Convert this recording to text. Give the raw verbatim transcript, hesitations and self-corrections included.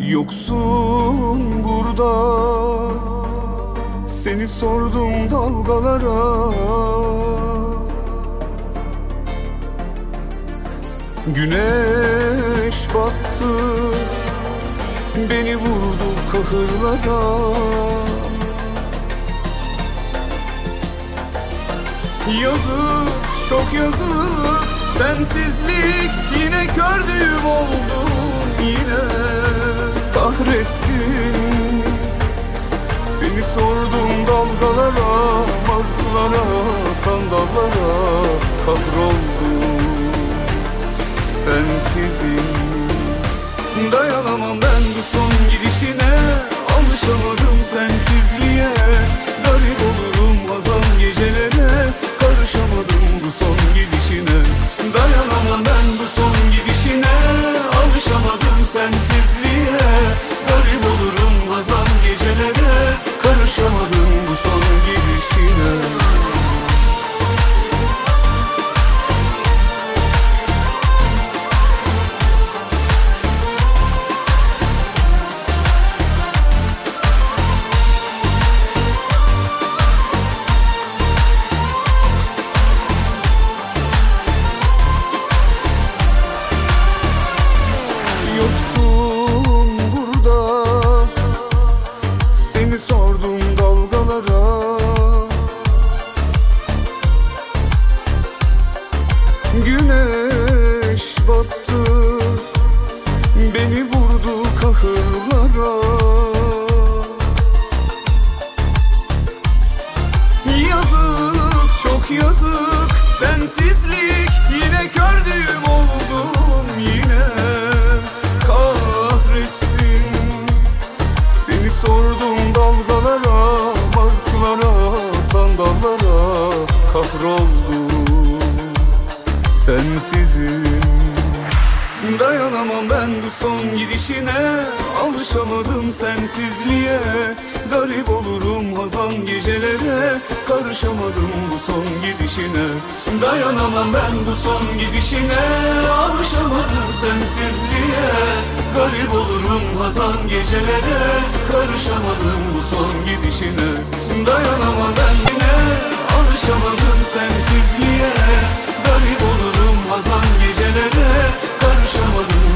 Yoksun burada, seni sordum dalgalara. Güneş battı, beni vurdu kahırlara. Yazık, çok yazık, sensizlik yine kördüğüm oldu. Yine kahretsin, seni sordum dalgalara, martılara, sandallara. Kahroldum sensizim. Dayanamam ben bu son gidişine, alışamadım sensizliğe. Garip olurum hazan gecelere, karışamadım bu son gidişine. Dayanamam ben bu son gidişine, alışamadım sensizliğe. Garip olurum hazan gecelere, karışamadım bu son gidişine. Yoksun burada, seni sordum dalgalara. Güneş battı, beni vurdu kahırlara. Yazık, çok yazık, sensizlik yine kördüğüm oldum. Yine kahretsin, seni sordum dalgalara, martılara, sandallara. Kahroldum sensizim. Dayanamam ben bu son gidişine, alışamadım sensizliğe. Garip olurum hazan gecelere, karışamadım bu son gidişine. Dayanamam ben bu son gidişine, alışamadım sensizliğe. Garip olurum hazan gecelere, karışamadım bu son gidişine. Dayanamam ben yine, alışamadım sensizliğe. Garip olurum hazan gecelere, karışamadım